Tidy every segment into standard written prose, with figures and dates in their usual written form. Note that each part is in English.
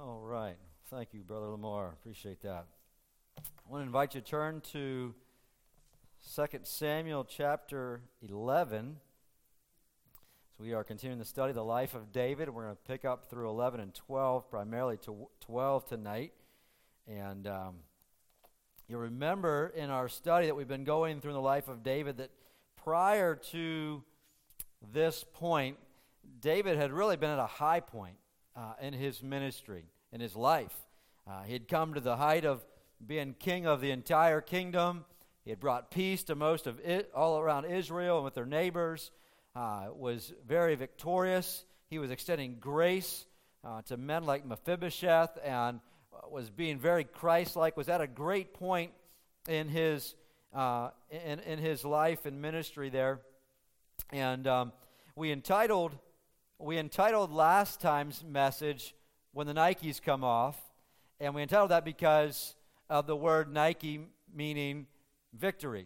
All right. Thank you, Brother Lamar. Appreciate that. I want to invite you to turn to 2 Samuel chapter 11. So we are continuing to study the life of David. We're going to pick up through 11 and 12, primarily to 12 tonight. And you remember in our study that we've been going through the life of David that prior to this point, David had really been at a high point in his ministry, in his life. He had come to the height of being king of the entire kingdom. He had brought peace to most of it, all around Israel and with their neighbors. Was very victorious. He was extending grace to men like Mephibosheth and was being very Christ-like. Was at a great point in his in his life and ministry there. And we entitled last time's message "When the Nikes Come Off," and we entitled that because of the word Nike meaning victory.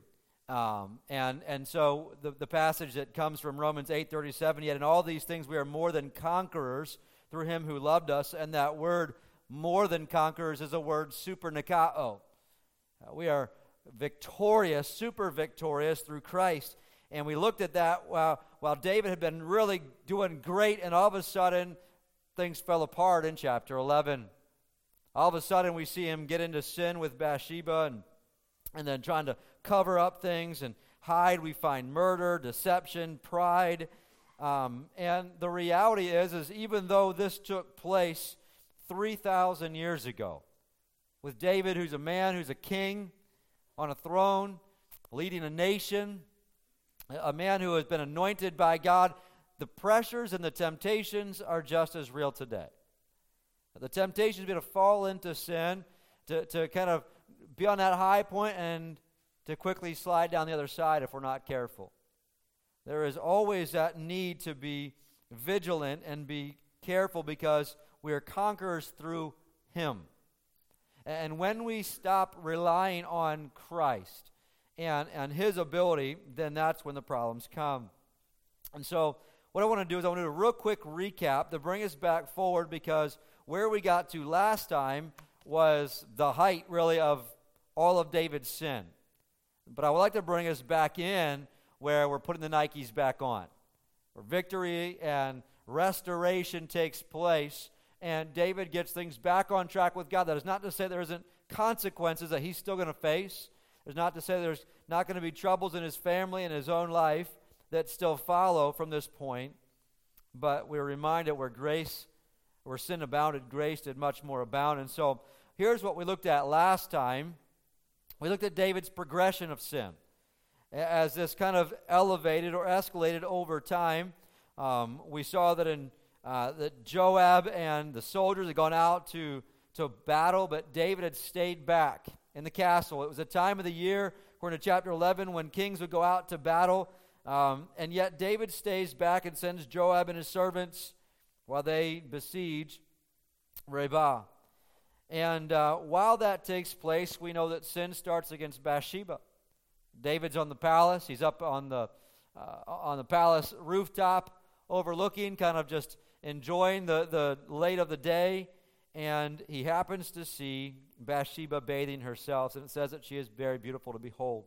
And so the passage that comes from Romans 8:37, yet in all these things we are more than conquerors through him who loved us, and that word more than conquerors is a word super nikao. We are victorious, super victorious through Christ. And we looked at that while David had been really doing great, and all of a sudden things fell apart in chapter 11. All of a sudden we see him get into sin with Bathsheba and then trying to cover up things and hide. We find murder, deception, pride. And the reality is even though this took place 3,000 years ago, with David, who's a man, who's a king on a throne, leading a nation, a man who has been anointed by God, the pressures and the temptations are just as real today. The temptation is going to fall into sin, to kind of be on that high point and to quickly slide down the other side if we're not careful. There is always that need to be vigilant and be careful because we are conquerors through him. And when we stop relying on Christ and his ability, then that's when the problems come. And so what I want to do is I want to do a real quick recap to bring us back forward, because where we got to last time was the height really of all of David's sin. But I would like to bring us back in where we're putting the Nikes back on, where victory and restoration takes place, and David gets things back on track with God. That is not to say there isn't consequences that he's still going to face. There's not to say there's not going to be troubles in his family and his own life that still follow from this point. But we're reminded where sin abounded, grace did much more abound. And so here's what we looked at last time. We looked at David's progression of sin as this kind of elevated or escalated over time. We saw that that Joab and the soldiers had gone out to battle, but David had stayed back in the castle. It was a time of the year, according to chapter 11, when kings would go out to battle, and yet David stays back and sends Joab and his servants while they besiege Rabbah. And while that takes place, we know that sin starts against Bathsheba. David's on the palace. He's up on the palace rooftop, overlooking, kind of just enjoying the late of the day, and he happens to see Bathsheba bathing herself, and it says that she is very beautiful to behold.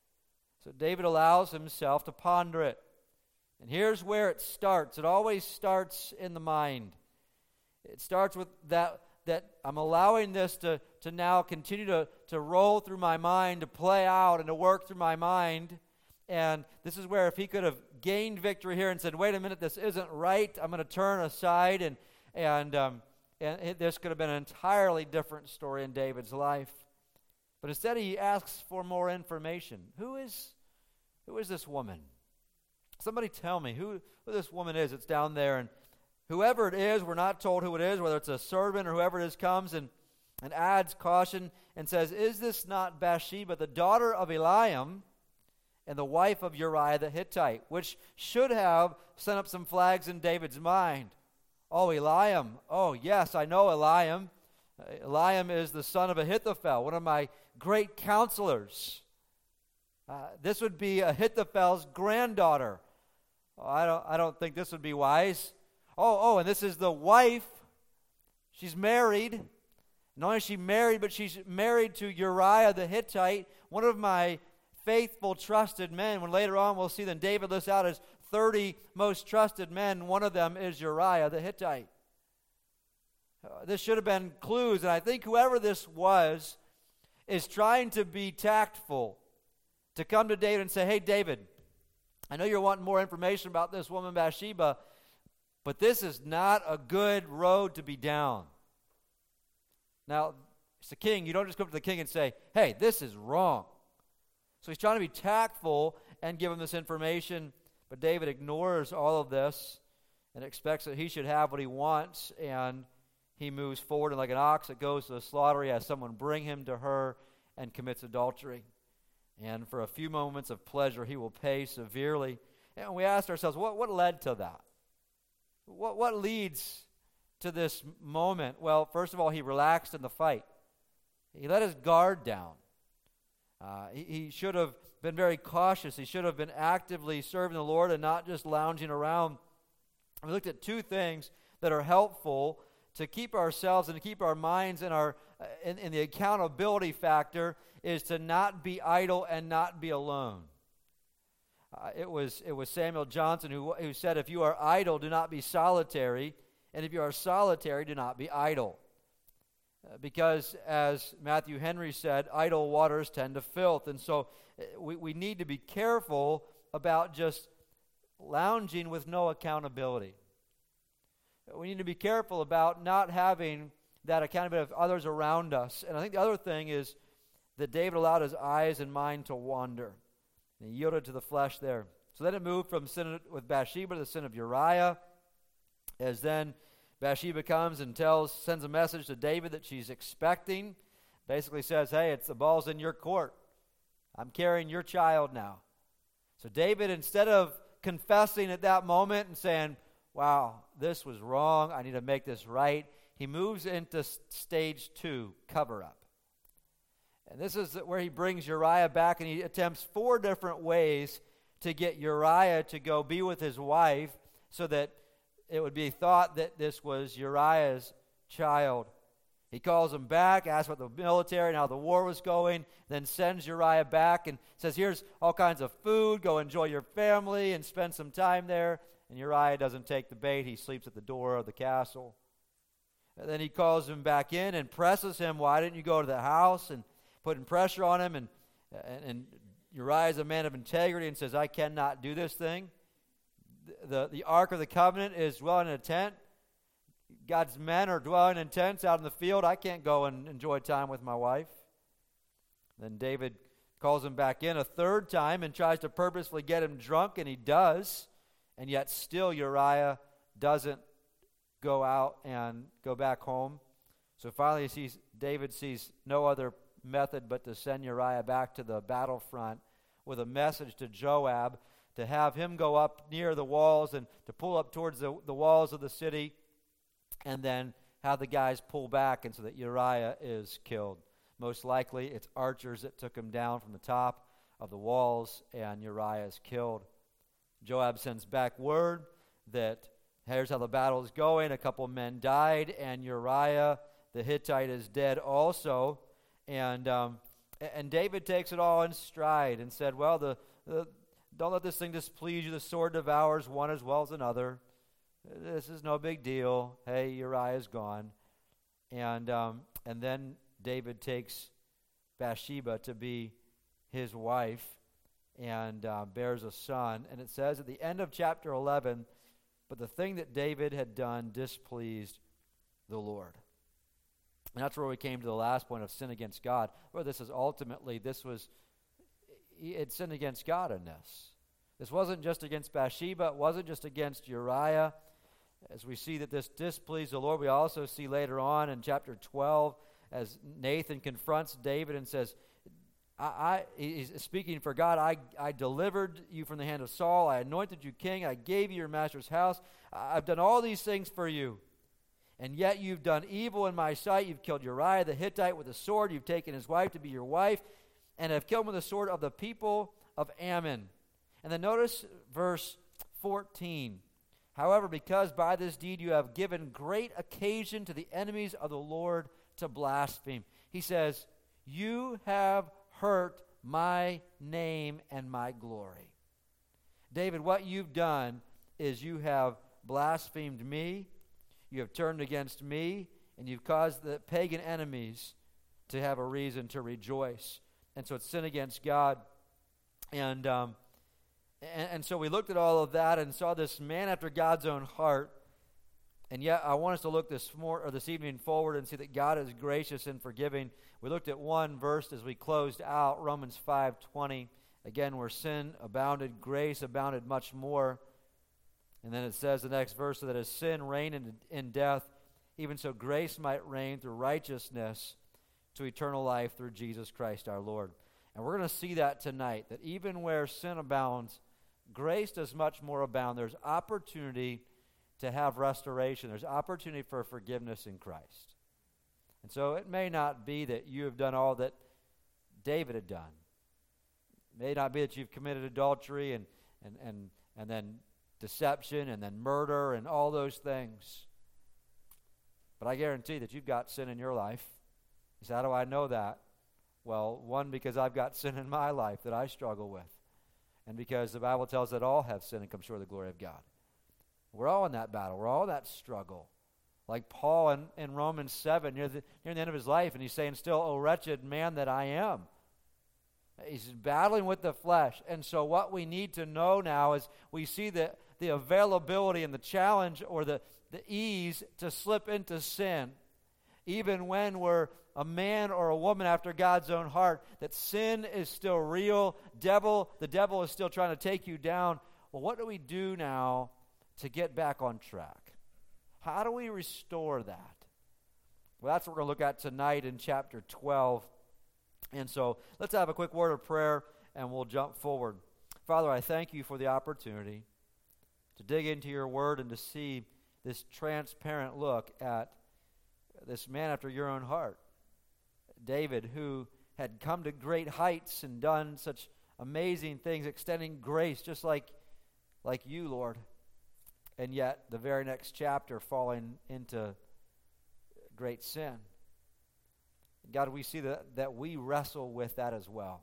So David allows himself to ponder it. And here's where it starts. It always starts in the mind. It starts with that I'm allowing this to now continue to roll through my mind, to play out and to work through my mind. And this is where if he could have gained victory here and said, wait a minute, this isn't right, I'm going to turn aside, and this could have been an entirely different story in David's life. But instead he asks for more information. Who is this woman? Somebody tell me who this woman is. It's down there, and whoever it is, we're not told who it is, whether it's a servant or whoever it is, comes and adds caution and says, is this not Bathsheba, the daughter of Eliam, and the wife of Uriah the Hittite? Which should have sent up some flags in David's mind. Oh, Eliam. Oh, yes, I know Eliam. Eliam is the son of Ahithophel, one of my great counselors. This would be Ahithophel's granddaughter. Oh, I don't think this would be wise. Oh, and this is the wife. She's married. Not only is she married, but she's married to Uriah the Hittite, one of my faithful, trusted men. When later on we'll see that David lists out his 30 most trusted men. One of them is Uriah the Hittite. This should have been clues, and I think whoever this was is trying to be tactful, to come to David and say, hey, David, I know you're wanting more information about this woman Bathsheba, but this is not a good road to be down. Now, it's the king. You don't just go up to the king and say, hey, this is wrong. So he's trying to be tactful and give him this information, but David ignores all of this and expects that he should have what he wants, and he moves forward, and like an ox that goes to the slaughter, he has someone bring him to her and commits adultery. And for a few moments of pleasure, he will pay severely. And we asked ourselves, what led to that? What leads to this moment? Well, first of all, he relaxed in the fight. He let his guard down. He should have been very cautious. He should have been actively serving the Lord and not just lounging around. We looked at two things that are helpful to keep ourselves and to keep our minds in in the accountability factor, is to not be idle and not be alone. It was Samuel Johnson who said, if you are idle, do not be solitary, and if you are solitary, do not be idle. Because, as Matthew Henry said, idle waters tend to filth. And so we need to be careful about just lounging with no accountability. We need to be careful about not having that accountability of others around us. And I think the other thing is that David allowed his eyes and mind to wander. And he yielded to the flesh there. So then it moved from sin with Bathsheba to the sin of Uriah. As then Bathsheba comes and sends a message to David that she's expecting. Basically says, hey, the ball's in your court. I'm carrying your child now. So David, instead of confessing at that moment and saying, wow, this was wrong, I need to make this right, he moves into stage 2, cover-up. And this is where he brings Uriah back, and he attempts 4 different ways to get Uriah to go be with his wife so that it would be thought that this was Uriah's child. He calls him back, asks about the military and how the war was going, then sends Uriah back and says, here's all kinds of food, go enjoy your family and spend some time there. And Uriah doesn't take the bait. He sleeps at the door of the castle. And then he calls him back in and presses him, why didn't you go to the house? And putting pressure on him. And Uriah is a man of integrity and says, I cannot do this thing. The Ark of the Covenant is dwelling in a tent. God's men are dwelling in tents out in the field. I can't go and enjoy time with my wife. Then David calls him back in a 3rd time and tries to purposefully get him drunk, and he does. And yet still Uriah doesn't go out and go back home. So finally David sees no other method but to send Uriah back to the battlefront with a message to Joab to have him go up near the walls and to pull up towards the walls of the city, and then have the guys pull back, and so that Uriah is killed. Most likely it's archers that took him down from the top of the walls, and Uriah is killed. Joab sends back word that here's how the battle is going. A couple of men died, and Uriah the Hittite is dead also. And David takes it all in stride and said, well, don't let this thing displease you. The sword devours one as well as another. This is no big deal. Hey, Uriah's gone. And then David takes Bathsheba to be his wife and bears a son. And it says at the end of chapter 11, but the thing that David had done displeased the Lord. And that's where we came to the last point of sin against God. Where this is ultimately, he had sinned against God in this. This wasn't just against Bathsheba. It wasn't just against Uriah. As we see that this displeased the Lord, we also see later on in chapter 12, as Nathan confronts David and says, he's speaking for God, I delivered you from the hand of Saul. I anointed you king. I gave you your master's house. I've done all these things for you. And yet you've done evil in my sight. You've killed Uriah the Hittite with a sword. You've taken his wife to be your wife, and have killed him with the sword of the people of Ammon. And then notice verse 14, However, because by this deed you have given great occasion to the enemies of the Lord to blaspheme. He says, you have hurt my name and my glory. David, what you've done is you have blasphemed me, you have turned against me, and you've caused the pagan enemies to have a reason to rejoice. And so it's sin against God. And so we looked at all of that and saw this man after God's own heart. And yet I want us to look this evening forward and see that God is gracious and forgiving. We looked at one verse as we closed out, Romans 5:20. Again, where sin abounded, grace abounded much more. And then it says the next verse, so that as sin reigned in death, even so grace might reign through righteousness to eternal life through Jesus Christ our Lord. And we're going to see that tonight, that even where sin abounds, grace does much more abound. There's opportunity to have restoration. There's opportunity for forgiveness in Christ. And so it may not be that you have done all that David had done. It may not be that you've committed adultery and then deception and then murder and all those things. But I guarantee that you've got sin in your life. You say, how do I know that? Well, one, because I've got sin in my life that I struggle with. And because the Bible tells that all have sinned and come short of the glory of God. We're all in that battle. We're all in that struggle. Like Paul in Romans 7, near the end of his life, and he's saying still, "O wretched man that I am." He's battling with the flesh. And so what we need to know now is we see the availability and the challenge or the ease to slip into sin. Even when we're a man or a woman after God's own heart, that sin is still real. The devil is still trying to take you down. Well, what do we do now to get back on track? How do we restore that? Well, that's what we're going to look at tonight in chapter 12. And so let's have a quick word of prayer and we'll jump forward. Father, I thank you for the opportunity to dig into your word and to see this transparent look at this man after your own heart, David, who had come to great heights and done such amazing things, extending grace just like you, Lord, and yet the very next chapter falling into great sin. God, we see that we wrestle with that as well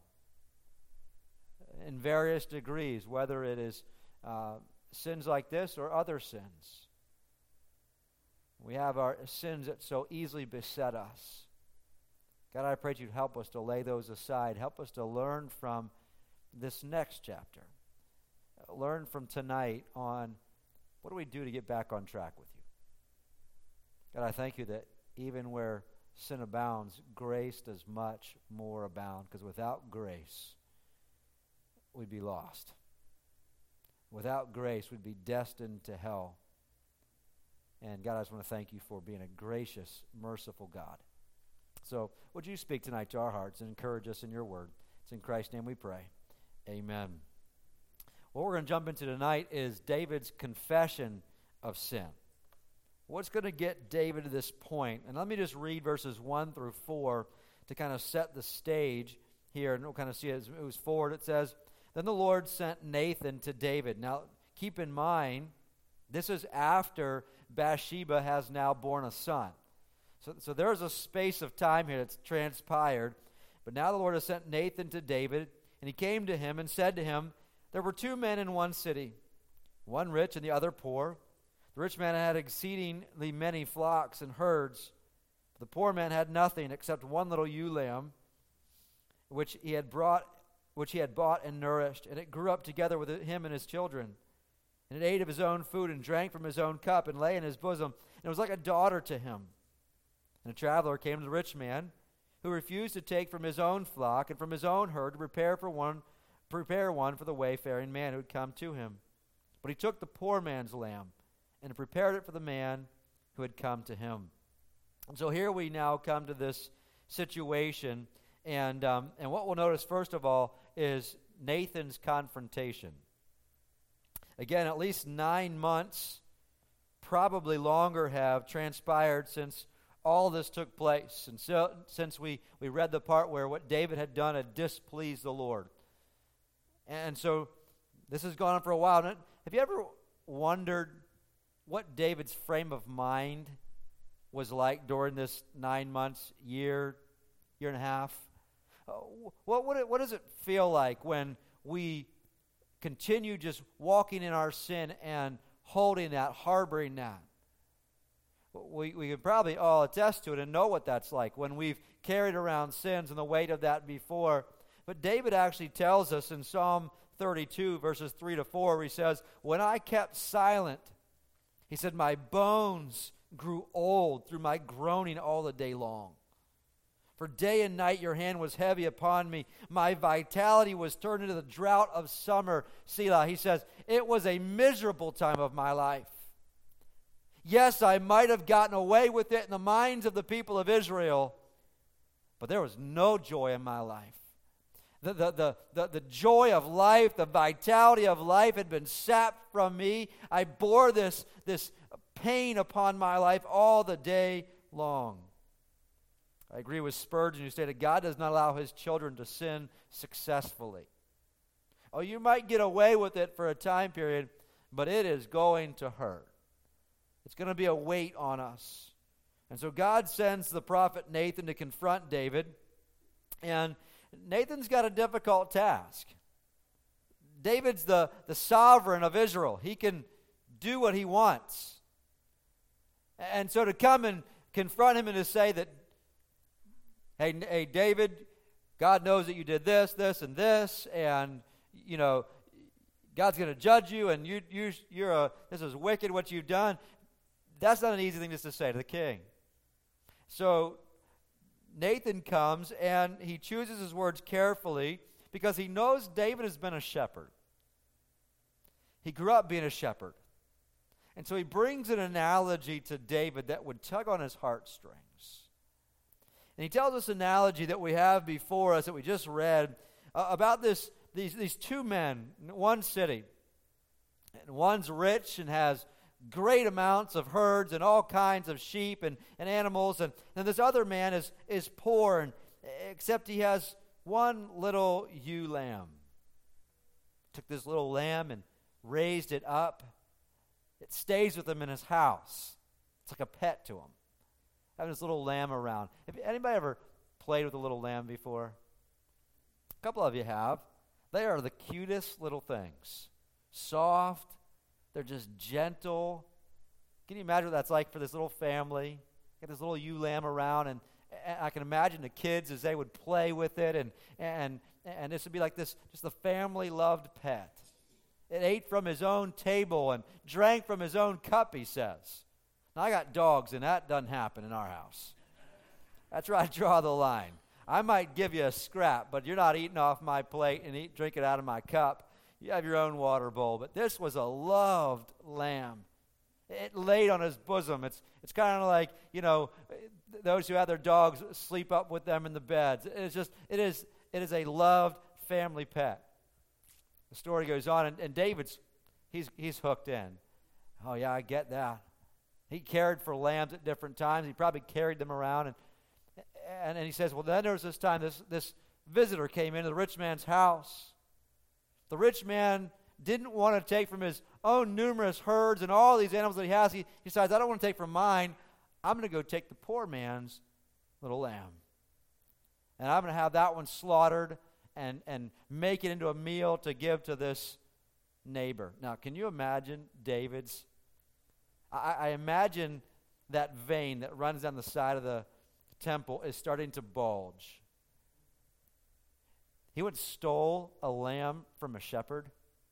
in various degrees, whether it is sins like this or other sins. We have our sins that so easily beset us. God, I pray that you'd help us to lay those aside. Help us to learn from this next chapter. Learn from tonight on what do we do to get back on track with you. God, I thank you that even where sin abounds, grace does much more abound, because without grace, we'd be lost. Without grace, we'd be destined to hell. And God, I just want to thank you for being a gracious, merciful God. So would you speak tonight to our hearts and encourage us in your word? It's in Christ's name we pray. Amen. What we're going to jump into tonight is David's confession of sin. What's going to get David to this point? And let me just read verses 1 through 4 to kind of set the stage here, and we'll kind of see it as it moves forward. It says, "Then the Lord sent Nathan to David." Now, keep in mind, this is after Bathsheba has now borne a son. So there's a space of time here that's transpired. But now the Lord has sent Nathan to David, and he came to him and said to him, "There were two men in one city, one rich and the other poor. The rich man had exceedingly many flocks and herds. The poor man had nothing except one little ewe lamb, which he had bought and nourished, and it grew up together with him and his children. And it ate of his own food and drank from his own cup and lay in his bosom, and it was like a daughter to him. And a traveler came to the rich man, who refused to take from his own flock and from his own herd to prepare one for the wayfaring man who had come to him. But he took the poor man's lamb and prepared it for the man who had come to him." And so here we now come to this situation, and what we'll notice first of all is Nathan's confrontation. Again, at least 9 months, probably longer, have transpired since all this took place. And so, since we read the part where what David had done had displeased the Lord. And so this has gone on for a while. Have you ever wondered what David's frame of mind was like during this 9 months, year and a half? What does it feel like when we continue just walking in our sin and holding that, harboring that? We could probably all attest to it and know what that's like when we've carried around sins and the weight of that before. But David actually tells us in Psalm 32, verses 3 to 4, where he says, when I kept silent, he said, my bones grew old through my groaning all the day long. For day and night your hand was heavy upon me. My vitality was turned into the drought of summer. Selah. He says, it was a miserable time of my life. Yes, I might have gotten away with it in the minds of the people of Israel, but there was no joy in my life. The joy of life, the vitality of life had been sapped from me. I bore this pain upon my life all the day long. I agree with Spurgeon, who stated, God does not allow his children to sin successfully. Oh, you might get away with it for a time period, but it is going to hurt. It's going to be a weight on us. And so God sends the prophet Nathan to confront David, and Nathan's got a difficult task. David's the sovereign of Israel. He can do what he wants. And so to come and confront him and to say that, hey, David, God knows that you did this, this, and this, and, you know, God's going to judge you, and this is wicked what you've done. That's not an easy thing just to say to the king. So Nathan comes, and he chooses his words carefully because he knows David has been a shepherd. He grew up being a shepherd. And so he brings an analogy to David that would tug on his heartstrings. And he tells us an analogy that we have before us that we just read about these two men in one city. And one's rich and has great amounts of herds and all kinds of sheep and animals. And this other man is poor, and except he has one little ewe lamb. Took this little lamb and raised it up. It stays with him in his house. It's like a pet to him. Having this little lamb around. Have anybody ever played with a little lamb before? A couple of you have. They are the cutest little things. Soft. They're just gentle. Can you imagine what that's like for this little family? Get this little ewe lamb around, and I can imagine the kids as they would play with it, and this would be like this, just a family-loved pet. It ate from his own table and drank from his own cup, he says. Now, I got dogs, and that doesn't happen in our house. That's where I draw the line. I might give you a scrap, but you're not eating off my plate and drinking out of my cup. You have your own water bowl. But this was a loved lamb. It laid on his bosom. It's kind of like, those who have their dogs sleep up with them in the beds. It is a loved family pet. The story goes on, and David's he's hooked in. Oh yeah, I get that. He cared for lambs at different times. He probably carried them around, and he says, well, then there was this time this visitor came into the rich man's house. The rich man didn't want to take from his own numerous herds and all these animals that he has. He decides, I don't want to take from mine. I'm going to go take the poor man's little lamb. And I'm going to have that one slaughtered and make it into a meal to give to this neighbor. Now, can you imagine David's? I imagine that vein that runs down the side of the temple is starting to bulge. He went and stole a lamb from a shepherd.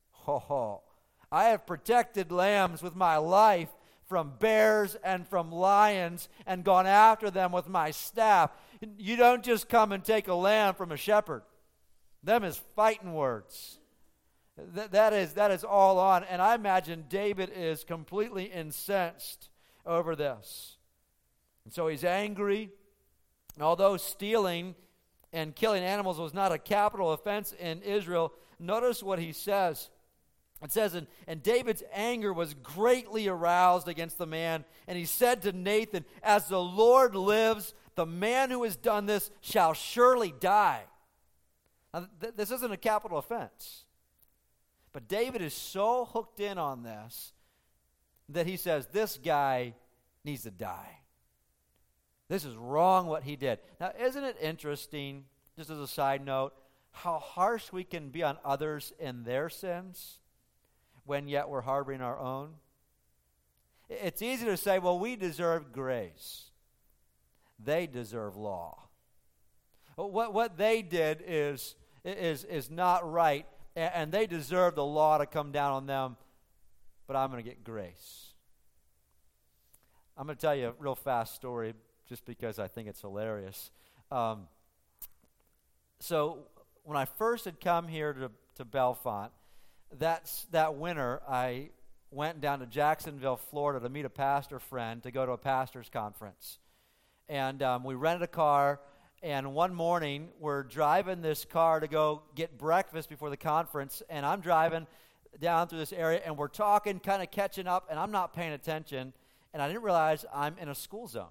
I have protected lambs with my life from bears and from lions and gone after them with my staff. You don't just come and take a lamb from a shepherd. Them is fighting words. That is all on. And I imagine David is completely incensed over this. And so he's angry. And although stealing and killing animals was not a capital offense in Israel, notice what he says. It says, and David's anger was greatly aroused against the man, and he said to Nathan, as the Lord lives, the man who has done this shall surely die. Now, this isn't a capital offense. But David is so hooked in on this that he says, this guy needs to die. This is wrong what he did. Now, isn't it interesting, just as a side note, how harsh we can be on others in their sins when yet we're harboring our own? It's easy to say, well, we deserve grace. They deserve law. What they did is not right, and they deserve the law to come down on them, but I'm going to get grace. I'm going to tell you a real fast story just because I think it's hilarious. So when I first had come here to Bellefonte, that winter I went down to Jacksonville, Florida to meet a pastor friend to go to a pastor's conference. And we rented a car, and one morning we're driving this car to go get breakfast before the conference, and I'm driving down through this area, and we're talking, kind of catching up, and I'm not paying attention, and I didn't realize I'm in a school zone.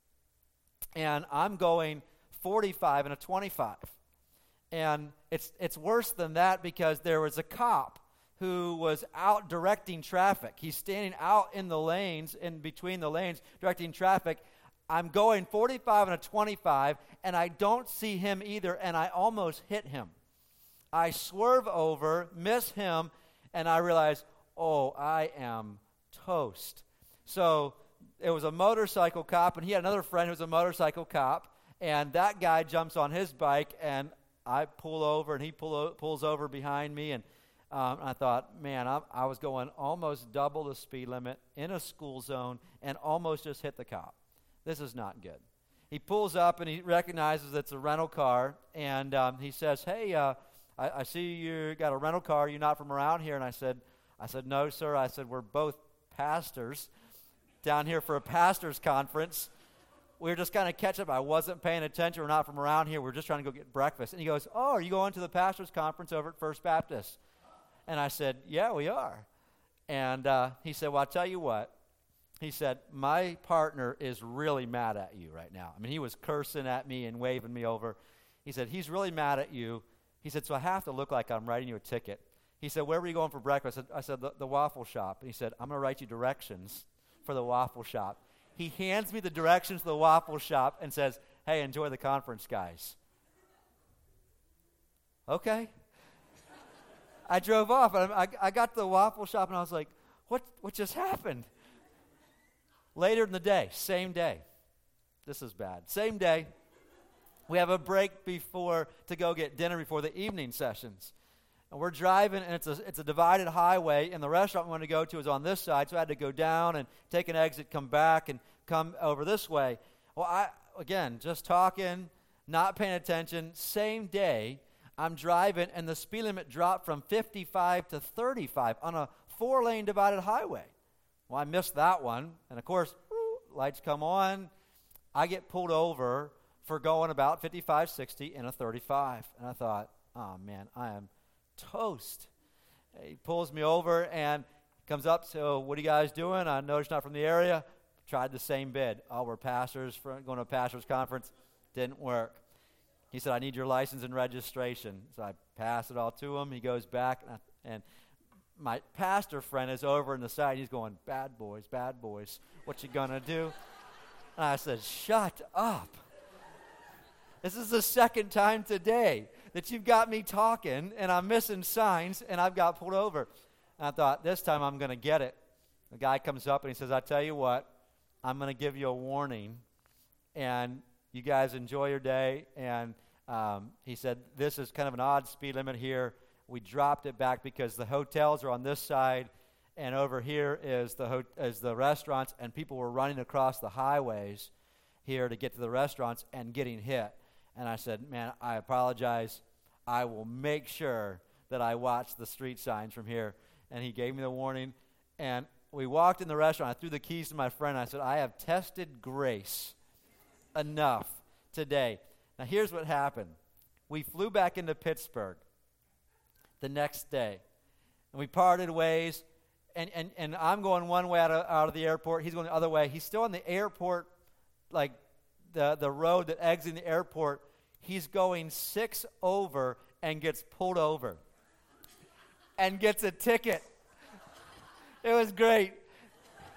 And I'm going 45 and a 25. And it's worse than that because there was a cop who was out directing traffic. He's standing out in the lanes, in between the lanes, directing traffic. I'm going 45 and a 25, and I don't see him either, and I almost hit him. I swerve over, miss him, and I realize, oh, I am toast. So it was a motorcycle cop, and he had another friend who was a motorcycle cop, and that guy jumps on his bike, and I pull over, and he pulls over behind me, and I thought, man, I was going almost double the speed limit in a school zone and almost just hit the cop. This is not good. He pulls up, and he recognizes it's a rental car, and he says, hey, I see you got a rental car. You're not from around here. And I said, no, sir. I said, we're both pastors down here for a pastor's conference. We were just kind of catching up. I wasn't paying attention. We're not from around here. We're just trying to go get breakfast. And he goes, oh, are you going to the pastor's conference over at First Baptist? And I said, yeah, we are. And he said, well, I'll tell you what. He said, my partner is really mad at you right now. I mean, he was cursing at me and waving me over. He said, he's really mad at you. He said, so I have to look like I'm writing you a ticket. He said, where were you going for breakfast? I said, the waffle shop. And he said, I'm going to write you directions for the waffle shop. He hands me the directions to the waffle shop and says, hey, enjoy the conference, guys. Okay. I drove off, and I got to the waffle shop, and I was like, what just happened? Later in the day, same day. This is bad. Same day. We have a break to go get dinner before the evening sessions. And we're driving, and it's a divided highway, and the restaurant we wanted to go to is on this side, so I had to go down and take an exit, come back, and come over this way. Well, again, just talking, not paying attention. Same day, I'm driving, and the speed limit dropped from 55 to 35 on a 4-lane divided highway. Well, I missed that one, and of course, lights come on. I get pulled over for going about 55, 60 in a 35. And I thought, oh, man, I am toast. He pulls me over and comes up, so what are you guys doing? I noticed not from the area. Tried the same bid. Oh, we're pastors, going to a pastor's conference. Didn't work. He said, I need your license and registration. So I pass it all to him. He goes back, and my pastor friend is over on the side. He's going, bad boys, what you gonna do? And I said, shut up. This is the second time today that you've got me talking, and I'm missing signs, and I've got pulled over. And I thought, this time I'm going to get it. The guy comes up, and he says, I tell you what, I'm going to give you a warning, and you guys enjoy your day. And he said, this is kind of an odd speed limit here. We dropped it back because the hotels are on this side, and over here is the restaurants, and people were running across the highways here to get to the restaurants and getting hit. And I said, man, I apologize. I will make sure that I watch the street signs from here. And he gave me the warning. And we walked in the restaurant. I threw the keys to my friend. I said, I have tested grace enough today. Now, here's what happened. We flew back into Pittsburgh the next day. And we parted ways. And I'm going one way out of the airport. He's going the other way. He's still in the airport, like the road that exiting the airport. He's going 6 over and gets pulled over and gets a ticket. It was great.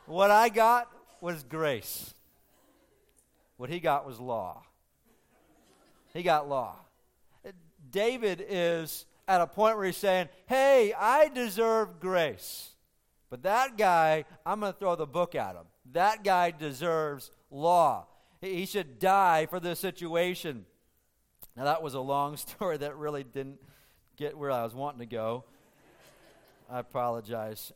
What I got was grace. What he got was law. He got law. David is at a point where he's saying, hey, I deserve grace. But that guy, I'm going to throw the book at him. That guy deserves law. He should die for this situation. Now, that was a long story that really didn't get where I was wanting to go. I apologize.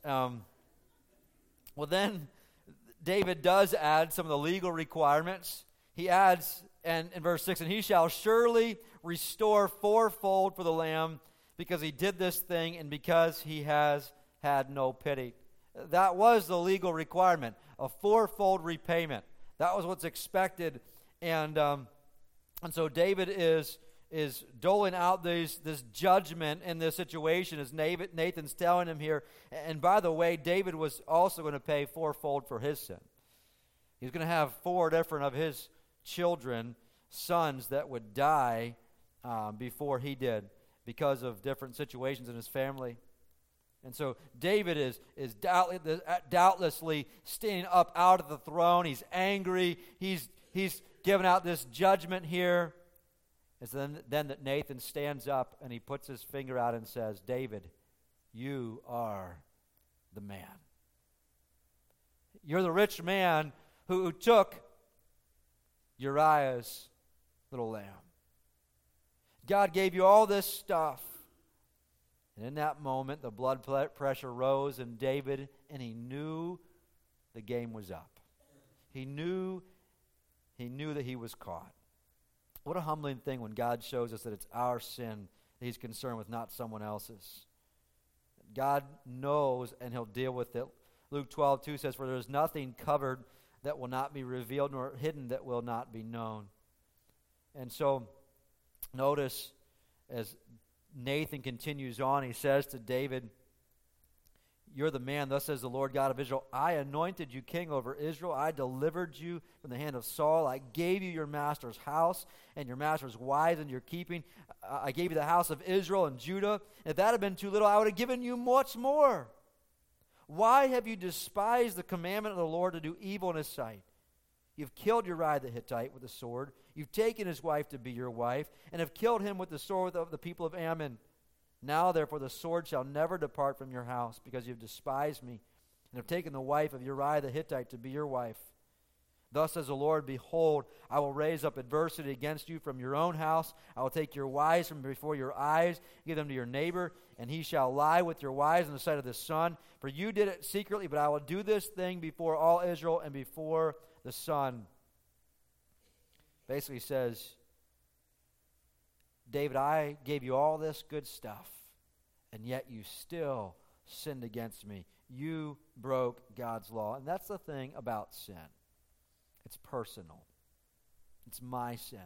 Well, then David does add some of the legal requirements. He adds, and in verse 6, and he shall surely restore fourfold for the lamb because he did this thing and because he has had no pity. That was the legal requirement, a fourfold repayment. That was what's expected. And so David is doling out this judgment in this situation as Nathan's telling him here. And by the way, David was also going to pay fourfold for his sin. He's going to have 4 different of his children, sons, that would die before he did because of different situations in his family. And so David is doubtlessly standing up out of the throne. He's angry. He's giving out this judgment here. It's then that Nathan stands up and he puts his finger out and says, David, you are the man. You're the rich man who took Uriah's little lamb. God gave you all this stuff. And in that moment, the blood pressure rose in David, and he knew the game was up. He knew that he was caught. What a humbling thing when God shows us that it's our sin that he's concerned with, not someone else's. God knows, and he'll deal with it. Luke 12:2 says, for there is nothing covered that will not be revealed, nor hidden that will not be known. And so, notice as Nathan continues on, he says to David, you're the man, thus says the Lord God of Israel. I anointed you king over Israel. I delivered you from the hand of Saul. I gave you your master's house and your master's wives in your keeping. I gave you the house of Israel and Judah. If that had been too little, I would have given you much more. Why have you despised the commandment of the Lord to do evil in his sight? You've killed Uriah the Hittite with a sword. You've taken his wife to be your wife, and have killed him with the sword of the people of Ammon. Now, therefore, the sword shall never depart from your house, because you have despised me, and have taken the wife of Uriah the Hittite to be your wife. Thus says the Lord, behold, I will raise up adversity against you from your own house. I will take your wives from before your eyes, give them to your neighbor, and he shall lie with your wives in the sight of the sun. For you did it secretly, but I will do this thing before all Israel and before the sun. Basically says, David, I gave you all this good stuff, and yet you still sinned against me. You broke God's law. And that's the thing about sin. It's personal. It's my sin.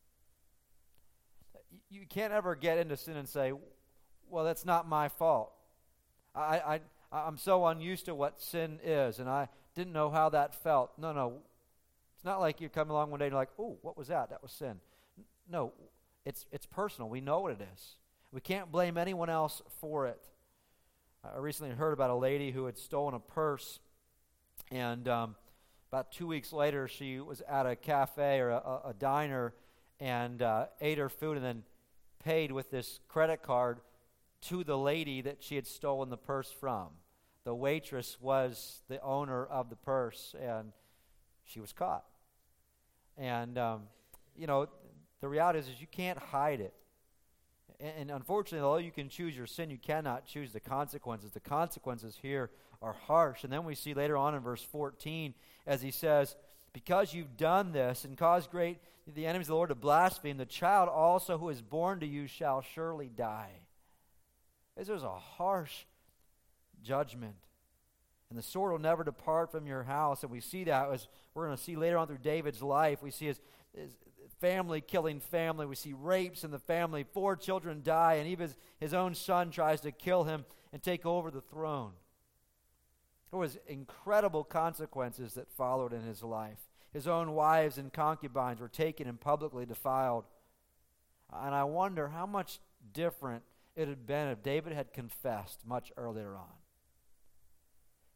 You can't ever get into sin and say, well, that's not my fault. I'm so unused to what sin is, and I didn't know how that felt. No. It's not like you come along one day and you're like, oh, what was that? That was sin. No, it's personal. We know what it is. We can't blame anyone else for it. I recently heard about a lady who had stolen a purse, and about 2 weeks later, she was at a cafe or a diner and ate her food and then paid with this credit card to the lady that she had stolen the purse from. The waitress was the owner of the purse, and she was caught. And, the reality is you can't hide it. And unfortunately, although you can choose your sin, you cannot choose the consequences. The consequences here are harsh. And then we see later on in verse 14, as he says, because you've done this and caused the enemies of the Lord to blaspheme, the child also who is born to you shall surely die. This is a harsh judgment. And the sword will never depart from your house. And we see that as we're going to see later on through David's life. We see his family killing family. We see rapes in the family. 4 children die, and even his own son tries to kill him and take over the throne. There was incredible consequences that followed in his life. His own wives and concubines were taken and publicly defiled. And I wonder how much different it had been if David had confessed much earlier on.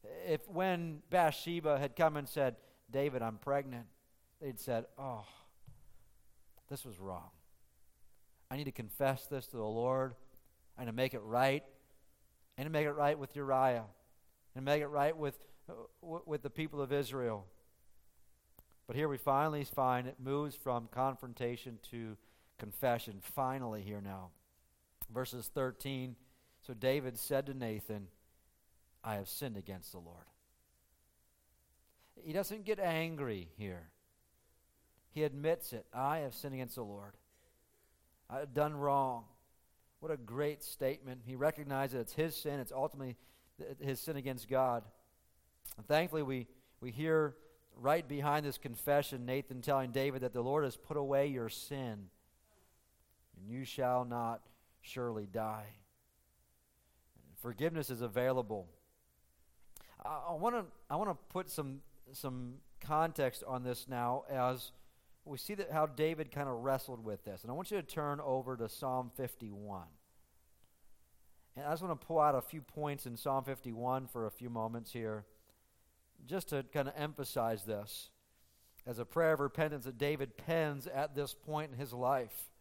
If when Bathsheba had come and said, David, I'm pregnant, they'd said, oh, this was wrong. I need to confess this to the Lord and to make it right, and to make it right with Uriah, and make it right with the people of Israel. But here we finally find it moves from confrontation to confession, finally here now. Verses 13, so David said to Nathan, I have sinned against the Lord. He doesn't get angry here. He admits it. I have sinned against the Lord. I have done wrong. What a great statement. He recognizes it's his sin. It's ultimately his sin against God. And thankfully we hear right behind this confession Nathan telling David that the Lord has put away your sin, and you shall not surely die. Forgiveness is available. I want to put some context on this now as we see that how David kind of wrestled with this. And I want you to turn over to Psalm 51. And I just want to pull out a few points in Psalm 51 for a few moments here, just to kind of emphasize this as a prayer of repentance that David pens at this point in his life.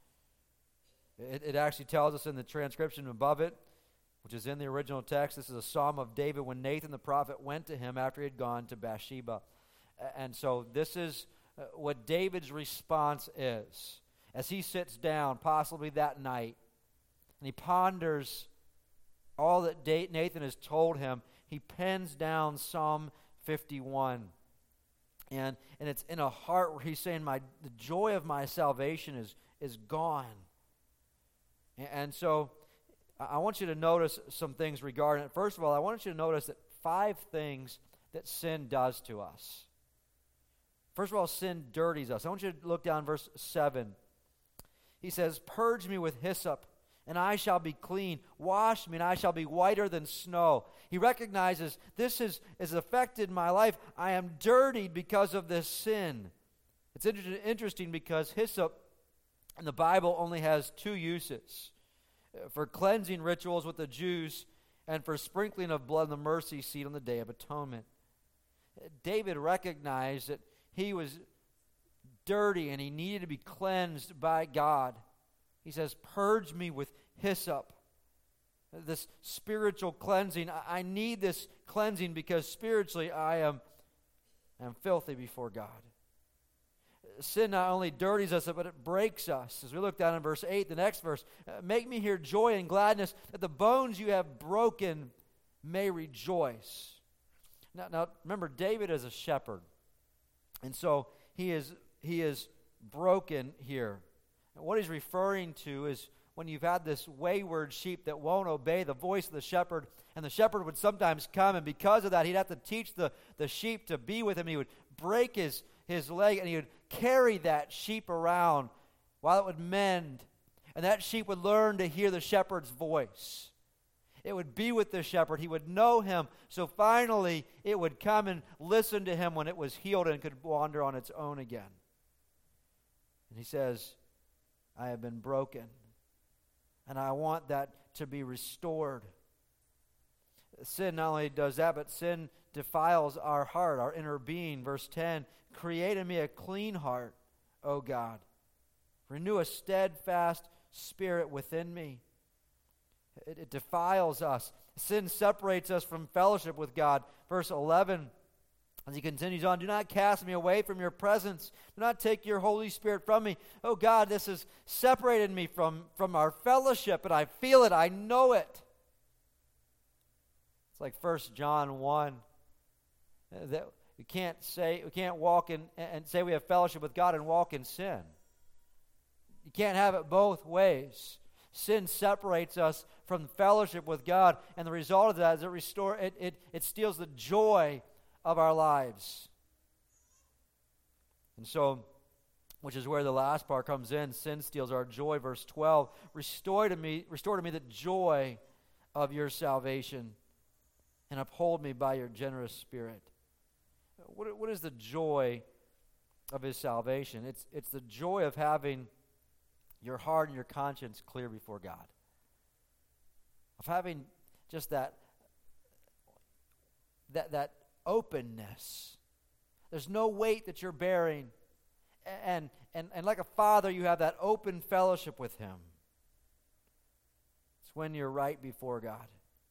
It actually tells us in the transcription above it, which is in the original text, this is a psalm of David when Nathan the prophet went to him after he had gone to Bathsheba. And so this is what David's response is as he sits down, possibly that night, and he ponders all that Nathan has told him. He pens down Psalm 51. And it's in a heart where he's saying, the joy of my salvation is gone. And so I want you to notice some things regarding it. First of all, I want you to notice that 5 things that sin does to us. First of all, sin dirties us. I want you to look down verse 7. He says, purge me with hyssop, and I shall be clean. Wash me, and I shall be whiter than snow. He recognizes this has affected my life. I am dirtied because of this sin. It's interesting because hyssop in the Bible only has 2 uses. For cleansing rituals with the Jews, and for sprinkling of blood in the mercy seat on the Day of Atonement. David recognized that he was dirty and he needed to be cleansed by God. He says, purge me with hyssop. This spiritual cleansing. I need this cleansing because spiritually I am filthy before God. Sin not only dirties us, but it breaks us. As we look down in verse 8, the next verse, make me hear joy and gladness, that the bones you have broken may rejoice. Now remember, David is a shepherd. And so he is broken here. And what he's referring to is when you've had this wayward sheep that won't obey the voice of the shepherd, and the shepherd would sometimes come, and because of that, he'd have to teach the sheep to be with him. He would break his leg, and he would carry that sheep around while it would mend. And that sheep would learn to hear the shepherd's voice. It would be with the shepherd. He would know him. So finally, it would come and listen to him when it was healed and could wander on its own again. And he says, I have been broken, and I want that to be restored. Sin not only does that, but sin defiles our heart, our inner being. Verse 10, create in me a clean heart, O God. Renew a steadfast spirit within me. It defiles us. Sin separates us from fellowship with God. Verse 11, as he continues on, do not cast me away from your presence. Do not take your Holy Spirit from me. Oh God, this has separated me from our fellowship, and I feel it. I know it. It's like 1 John 1, that we can't walk in and say we have fellowship with God and walk in sin. You can't have it both ways. Sin separates us from fellowship with God, and the result of that is it steals the joy of our lives. And so, which is where the last part comes in, sin steals our joy. Verse 12, restore to me the joy of your salvation, and uphold me by your generous spirit. What is the joy of his salvation? It's the joy of having your heart and your conscience clear before God. Of having just that that openness. There's no weight that you're bearing. And like a father, you have that open fellowship with him. It's when you're right before God.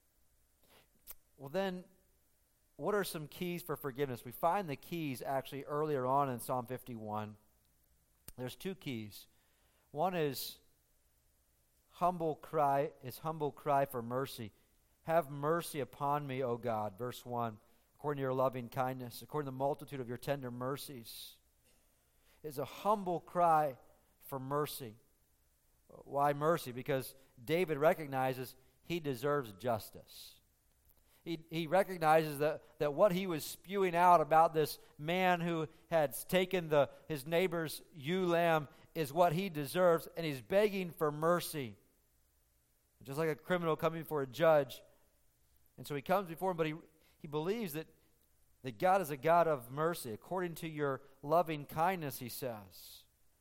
Well, then, what are some keys for forgiveness? We find the keys actually earlier on in Psalm 51. There's two keys. One is humble cry for mercy. Have mercy upon me, O God, verse 1, according to your loving kindness, according to the multitude of your tender mercies. It's a humble cry for mercy. Why mercy? Because David recognizes he deserves justice. He recognizes that what he was spewing out about this man who had taken his neighbor's ewe lamb is what he deserves, and he's begging for mercy. Just like a criminal coming before a judge. And so he comes before him, but he believes that God is a God of mercy. According to your loving kindness, he says.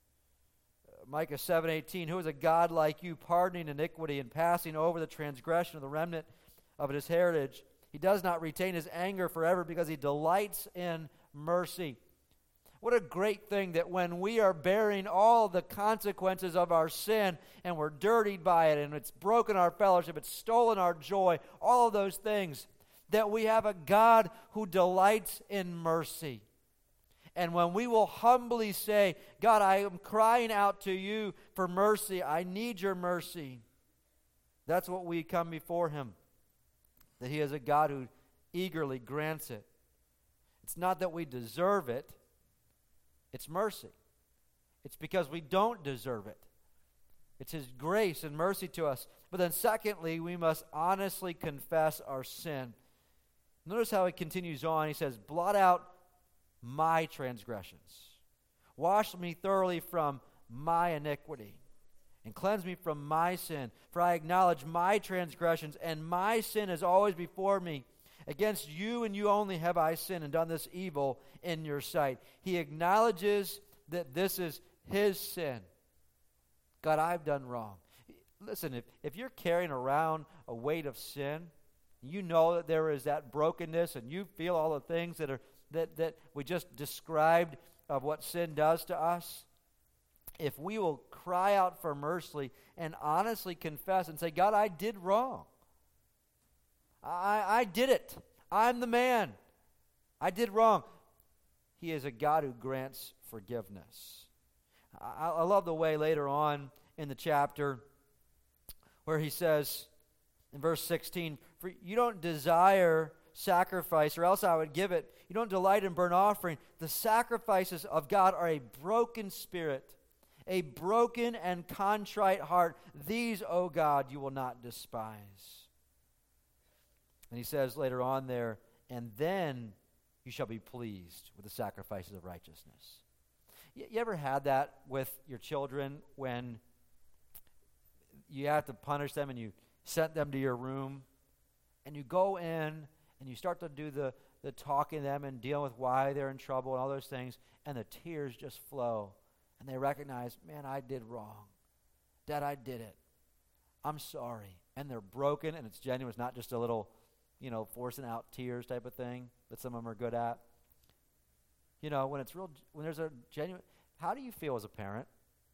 Micah 7:18, who is a God like you, pardoning iniquity and passing over the transgression of the remnant of his heritage. He does not retain his anger forever because he delights in mercy. What a great thing that when we are bearing all the consequences of our sin and we're dirtied by it and it's broken our fellowship, it's stolen our joy, all of those things, that we have a God who delights in mercy. And when we will humbly say, God, I am crying out to you for mercy. I need your mercy. That's what we come before him. That he is a God who eagerly grants it. It's not that we deserve it. It's mercy. It's because we don't deserve it. It's his grace and mercy to us. But then secondly, we must honestly confess our sin. Notice how he continues on. He says, blot out my transgressions. Wash me thoroughly from my iniquity and cleanse me from my sin. For I acknowledge my transgressions, and my sin is always before me. Against you and you only have I sinned and done this evil in your sight. He acknowledges that this is his sin. God, I've done wrong. Listen, if you're carrying around a weight of sin, you know that there is that brokenness, and you feel all the things that we just described of what sin does to us. If we will cry out for mercy and honestly confess and say, God, I did wrong. I did it. I'm the man. I did wrong. He is a God who grants forgiveness. I love the way later on in the chapter where he says in verse 16, for you don't desire sacrifice, or else I would give it. You don't delight in burnt offering. The sacrifices of God are a broken spirit, a broken and contrite heart. These, O God, you will not despise. And he says later on there, and then you shall be pleased with the sacrifices of righteousness. You ever had that with your children when you have to punish them and you sent them to your room and you go in and you start to do the talking to them and dealing with why they're in trouble and all those things, and the tears just flow and they recognize, man, I did wrong. Dad, I did it. I'm sorry. And they're broken and it's genuine. It's not just a little, forcing out tears type of thing that some of them are good at. When it's real, when there's a genuine, how do you feel as a parent?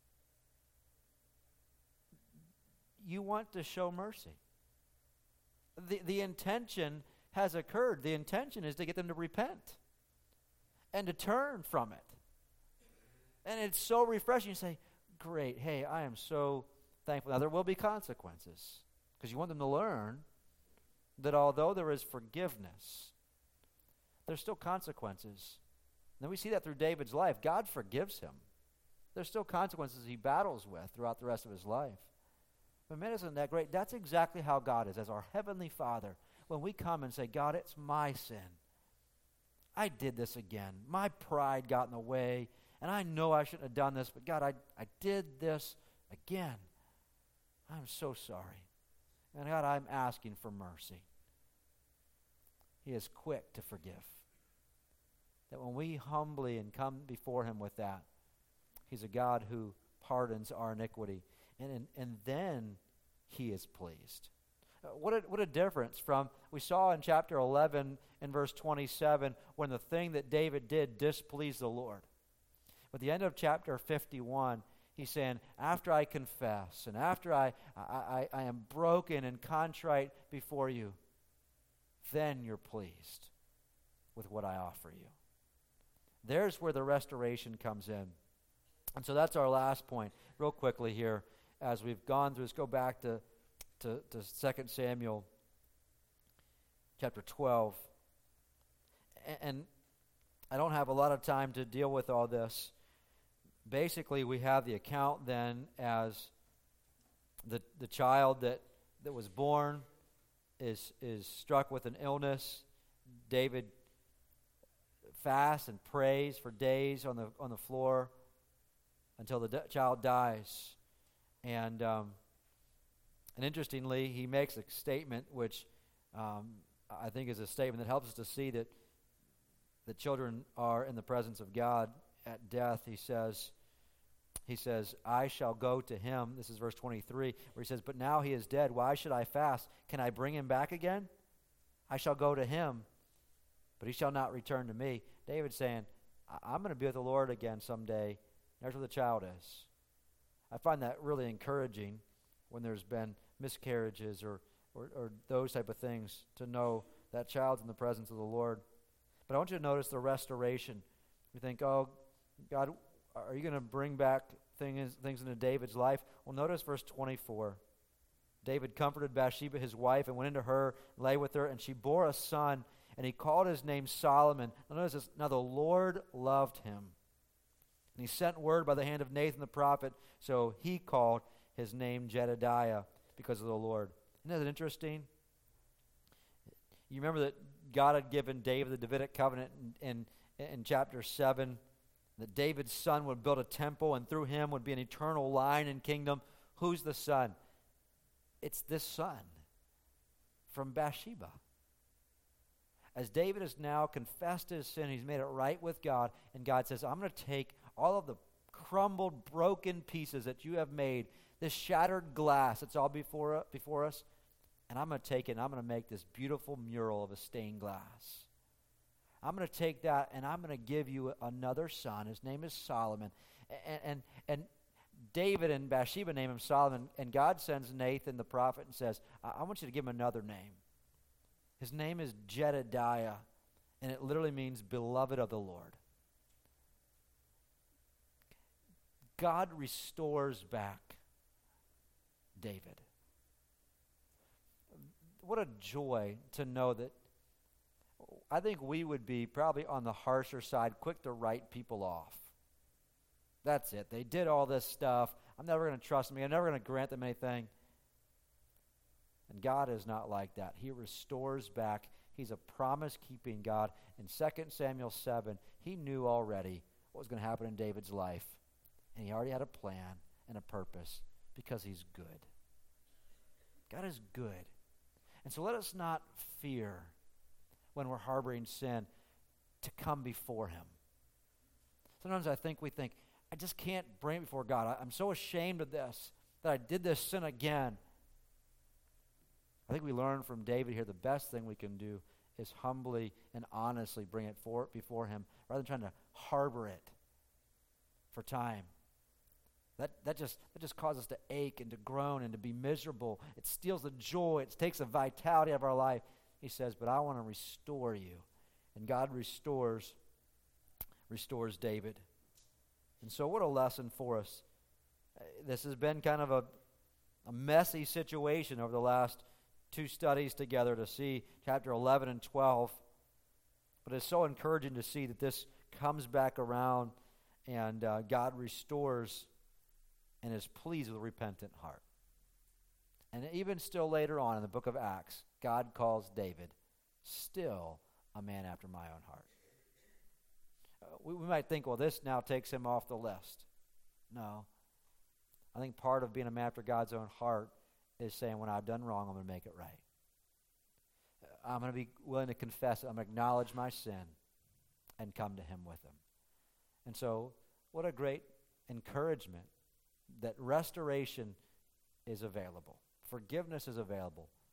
You want to show mercy. The intention has occurred. The intention is to get them to repent and to turn from it. And it's so refreshing. You say, great, hey, I am so thankful. Now, there will be consequences because you want them to learn that although there is forgiveness, there's still consequences. And we see that through David's life. God forgives him. There's still consequences he battles with throughout the rest of his life. But man, isn't that great? That's exactly how God is, as our Heavenly Father. When we come and say, God, it's my sin. I did this again. My pride got in the way, and I know I shouldn't have done this, but God, I did this again. I'm so sorry. And God, I'm asking for mercy. He is quick to forgive. That when we humbly and come before him with that, he's a God who pardons our iniquity. And then he is pleased. What a difference from, we saw in chapter 11 in verse 27, when the thing that David did displeased the Lord. At the end of chapter 51, he's saying, after I confess and after I am broken and contrite before you, then you're pleased with what I offer you. There's where the restoration comes in. And so that's our last point. Real quickly here, as we've gone through this, go back to 2 Samuel chapter 12. And I don't have a lot of time to deal with all this. Basically, we have the account then as the child that was born is struck with an illness. David fasts and prays for days on the floor until the child dies. And interestingly, he makes a statement which I think is a statement that helps us to see that the children are in the presence of God at death. He says, I shall go to him. This is verse 23, where he says, but now he is dead. Why should I fast? Can I bring him back again? I shall go to him, but he shall not return to me. David's saying, I'm going to be with the Lord again someday. There's where the child is. I find that really encouraging when there's been miscarriages or those type of things, to know that child's in the presence of the Lord. But I want you to notice the restoration. You think, oh, God, are you going to bring back things into David's life? Well, notice verse 24. David comforted Bathsheba, his wife, and went into her, lay with her, and she bore a son, and he called his name Solomon. Now notice this, now the Lord loved him. And he sent word by the hand of Nathan the prophet, so he called his name Jedediah because of the Lord. Isn't that interesting? You remember that God had given David the Davidic covenant in chapter 7, that David's son would build a temple, and through him would be an eternal line and kingdom. Who's the son? It's this son from Bathsheba. As David has now confessed his sin, he's made it right with God, and God says, I'm going to take all of the crumbled, broken pieces that you have made, this shattered glass that's all before us, and I'm going to take it and I'm going to make this beautiful mural of a stained glass. I'm going to take that and I'm going to give you another son. His name is Solomon. And David and Bathsheba name him Solomon, and God sends Nathan the prophet and says, I want you to give him another name. His name is Jedediah, and it literally means beloved of the Lord. God restores back David. What a joy to know that. I think we would be probably on the harsher side, quick to write people off. That's it. They did all this stuff. I'm never going to trust them. I'm never going to grant them anything. And God is not like that. He restores back. He's a promise-keeping God. In 2 Samuel 7, he knew already what was going to happen in David's life. And he already had a plan and a purpose because he's good. God is good. And so let us not fear when we're harboring sin to come before him. Sometimes we think, I just can't bring it before God. I'm so ashamed of this, that I did this sin again. I think we learn from David here the best thing we can do is humbly and honestly bring it before him rather than trying to harbor it for time. That just causes us to ache and to groan and to be miserable. It steals the joy. It takes the vitality of our life. He says, but I want to restore you. And God restores David. And so what a lesson for us. This has been kind of a messy situation over the last two studies together to see chapter 11 and 12. But it's so encouraging to see that this comes back around and God restores and is pleased with a repentant heart. And even still later on in the book of Acts, God calls David still a man after my own heart. We might think, well, this now takes him off the list. No. I think part of being a man after God's own heart is saying, when I've done wrong, I'm going to make it right. I'm going to be willing to confess it. I'm going to acknowledge my sin and come to him with him. And so, what a great encouragement that restoration is available. Forgiveness is available.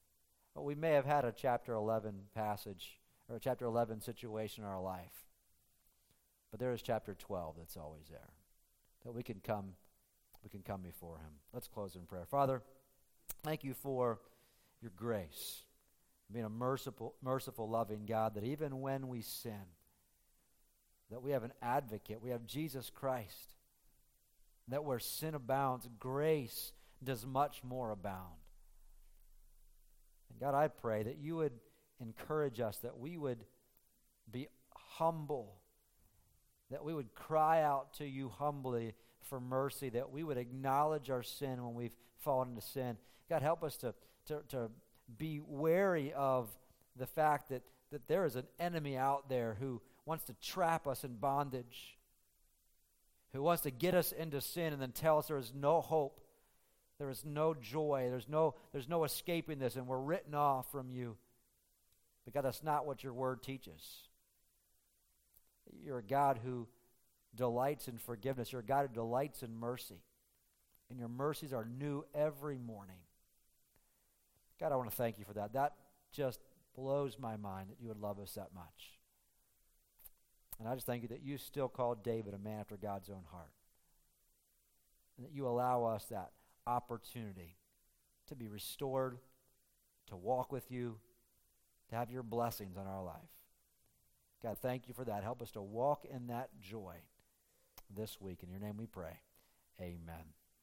But we may have had a chapter 11 passage or a chapter 11 situation in our life. But there is chapter 12 that's always there, that we can come before him. Let's close in prayer. Father, thank you for your grace, being a merciful, loving God, that even when we sin, that we have an advocate, we have Jesus Christ, that where sin abounds, grace does much more abound. And God, I pray that you would encourage us, that we would be humble, that we would cry out to you humbly for mercy, that we would acknowledge our sin when we've fallen into sin. God, help us to be wary of the fact that there is an enemy out there who wants to trap us in bondage, who wants to get us into sin and then tell us there is no hope, there is no joy, there's no escaping this, and we're written off from you. But God, that's not what your word teaches. You're a God who delights in forgiveness. You're a God who delights in mercy. And your mercies are new every morning. God, I want to thank you for that. That just blows my mind that you would love us that much. And I just thank you that you still call David a man after God's own heart. And that you allow us that opportunity to be restored, to walk with you, to have your blessings on our life. God, thank you for that. Help us to walk in that joy this week. In your name we pray. Amen.